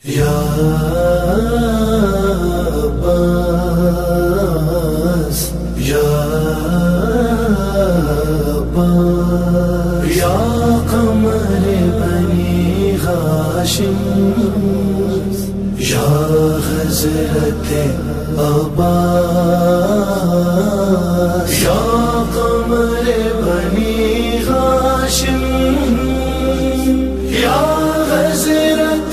یا عباس یا عباس یا قمر بنی ہاشم یا حضرت عباس یا قمر بنی ہاشم یا حضرت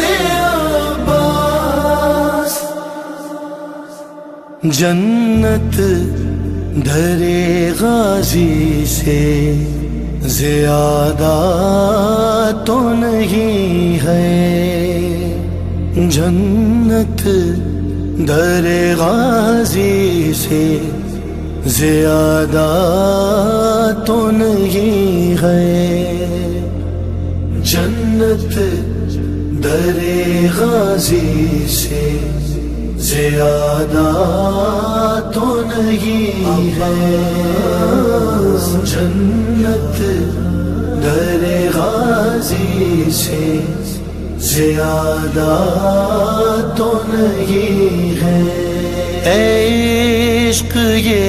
عباس جنت دھرے غازی سے زیادہ تو نہیں ہے، جنت در غازی سے زیادہ تو نہیں ہے، جنت در غازی سے زیادہ تو نہیں ہے، جنت در غازی سے زیادہ تو نہیں ہے۔ اے عشق یہ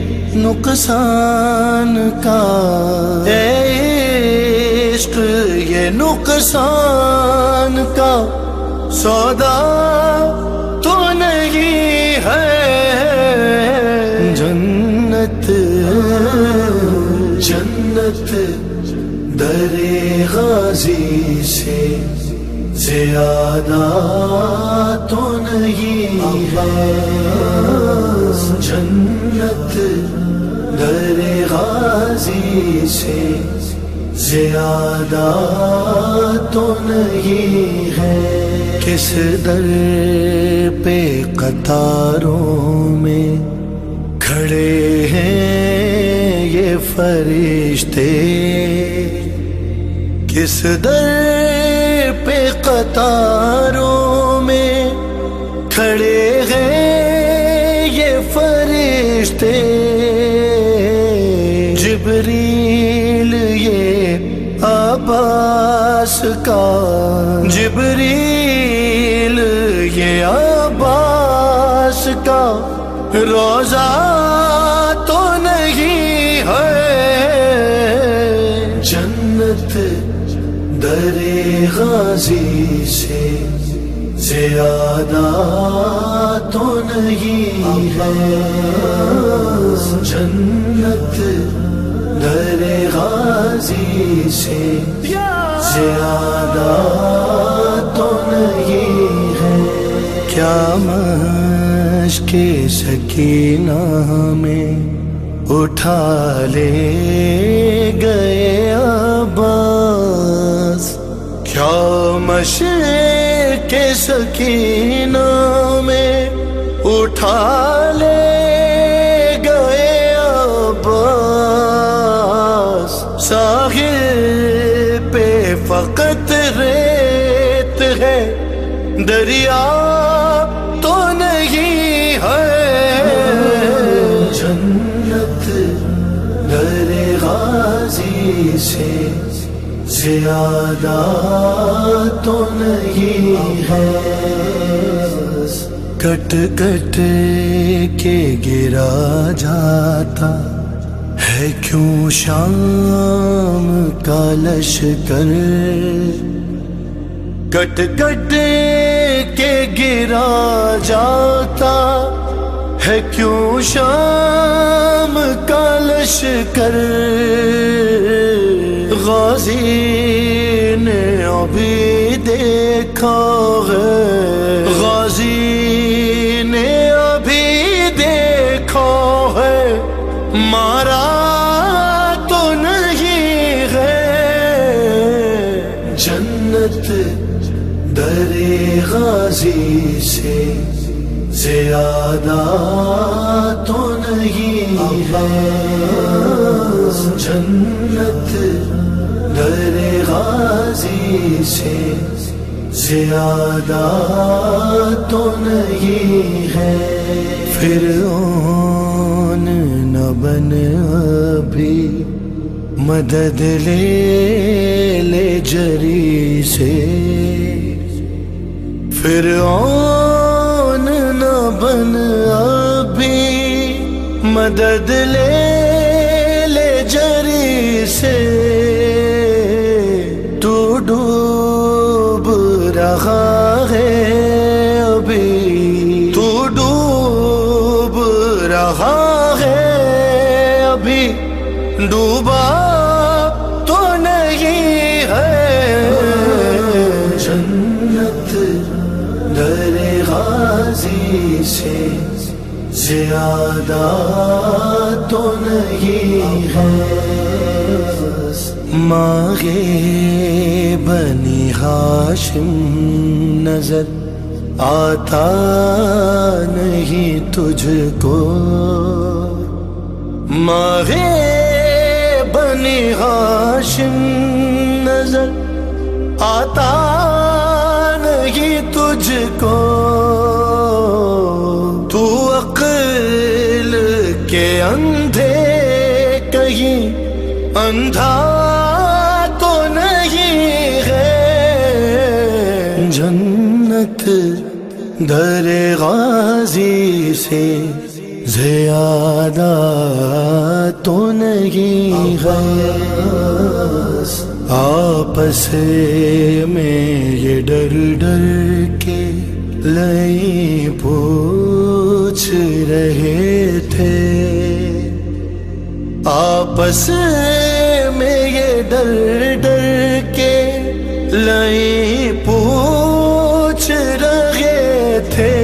نقصان کا، اے عشق یہ نقصان کا سودا تو نہیں ہے، جنت جنت در غازی سے زیادہ تو نہیں ہے، جنت در غازی سے زیادہ تو نہیں ہے۔ کس در پہ قطاروں میں کھڑے ہیں یہ فرشتے، کس در پہ قطاروں میں کھڑے ہیں یہ فرشتے، جبریل یہ عباس کا، جبریل یہ عباس کا روزہ تو نہیں ہے، جنت در غازی سے زیادہ تو نہیں ہے، جنت در غازی سے زیادہ تو نہیں ہے۔ کیا مشق سکینہ میں اٹھا لے گئے عباس، کیا مشق سکینہ میں اٹھا لے گئے عباس، ساحل پہ فقط ریت ہے دریا تو نہیں ہے، جنت در غازی سے زیادہ تو نہیں ہے، کٹ کٹ کے گرا جاتا ہے کیوں شام کا لشکر، کٹ کٹ کے گرا جاتا ہے کیوں شام کا لشکر، غازی نے ابھی دیکھا ہے، غازی نے ابھی دیکھا ہے، مارا تو نہیں ہے، جنت در غازی سے زیادہ تو نہیں ہے، جنت در غازی سے زیادہ تو نہیں ہے۔ فرعون نہ بن ابھی مدد لے لے جری سے، فرعون نہ بن ابھی، مدد لے لے جری سے، تو ڈوب رہا ہے ابھی، تو ڈوب رہا ہے ابھی، ڈوبا تو نہیں ہے۔ جنت در غازی سے زیادہ تو نہیں ہے، ماغ بنی ہاشم نظر آتا نہیں تجھ کو، ماغ بنی ہاشم نظر آتا نہیں تجھ کو، تو عقل کے اندھے کہیں اندھا تو نہیں ہے۔ جنت در غازی سے زیادہ تو نہیں ہے، آپس میں یہ ڈر ڈر کے لئے پوچھ رہے تھے، آپس میں یہ ڈر ڈر کے لئے پوچھ رہے تھے،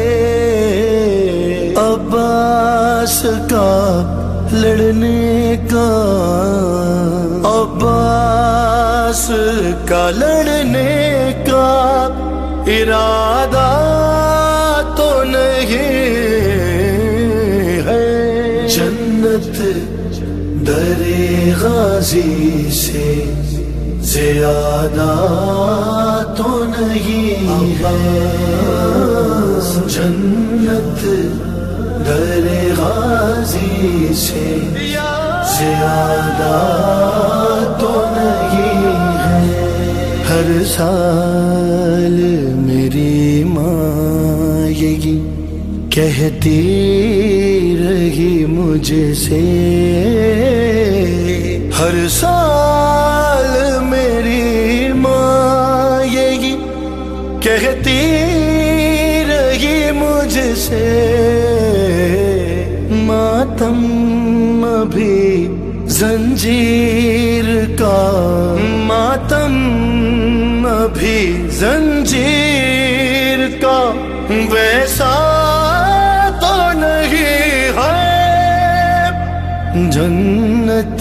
عباس کا لڑنے کا، عباس کا لڑنے کا ارادہ تو نہیں ہے۔ جنت در غازی سے زیادہ تو نہیں ہے، جنت در غازی سے زیادہ تو نہیں ہے۔ ہر سال میری ماں یہی کہتی رہی مجھ سے، ہر سال میری ماں یہی کہتی رہی مجھ سے، ماتم ابھی زنجیر کا، ماتم ابھی زنجیر کا ویسا تو نہیں ہے۔ جنت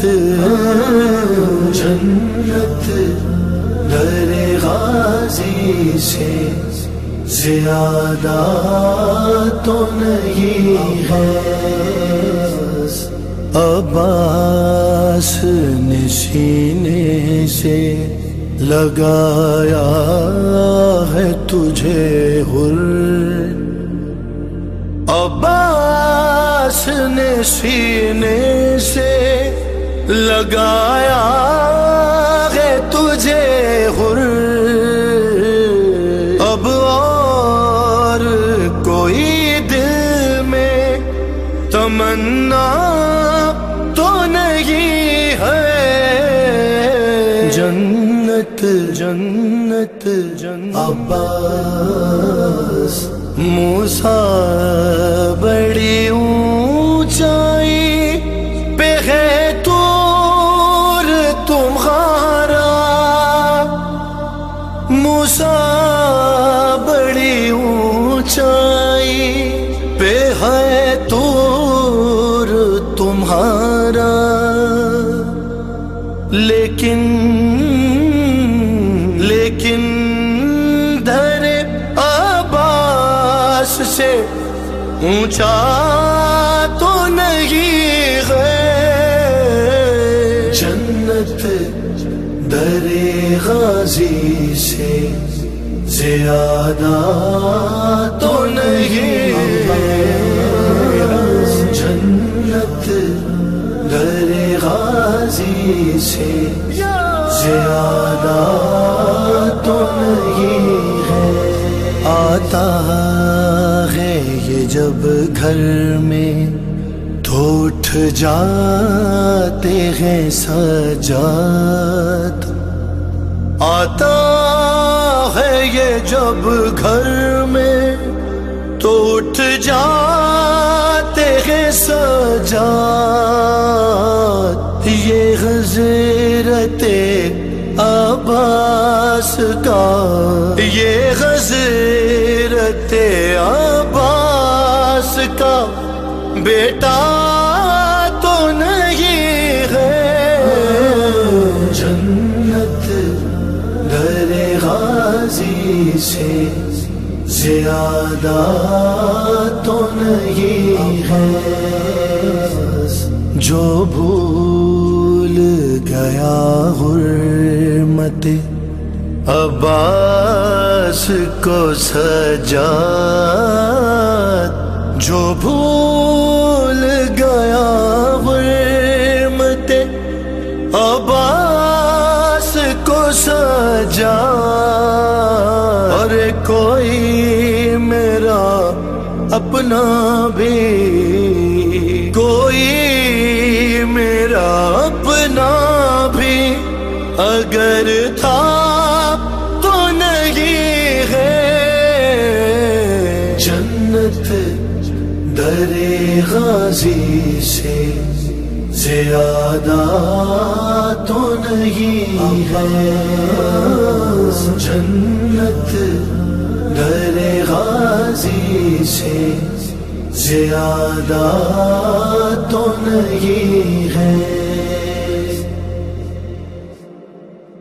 جنت در غازی سے زیادہ تو نہیں ہے، عباس نے سینے سے لگایا ہے تجھے حر، عباس نے سینے سے لگایا ہے تجھے حر، اب اور کوئی دل میں تمنا تو نہیں ہے۔ جنت جنت جنت عباس موسیٰ بڑی اونچائی پہ ہے طور تمہارا، موسیٰ بڑی اونچائی پہ ہے طور تمہارا، لیکن در عباس سے اونچا تو نہیں ہے۔ جنت در غازی سے زیادہ تو نہیں ہے، جنت در غازی سے زیادہ تو نہیں ہے، آتا ہے یہ جب گھر میں تو اٹھ جاتے ہیں سجاد. آتا ہے یہ جب گھر میں تو اٹھ جاتے ہیں سجاد. یہ حضرت عباس کا، یہ حضرت عباس کا بیٹا تو نہیں ہے. جنت در غازی سے زیادہ تو نہیں ہے. جو بھول گیا حرمت عباس کو سجاد، جو بھول گیا حرمت عباس کو سجاد. اور کوئی میرا اپنا بھی، کوئی میرا اپنا بھی اگر تھا تو نہیں ہے. جنت در غازی سے زیادہ تو نہیں ہے. جنت در غازی سے زیادہ تو نہیں ہے.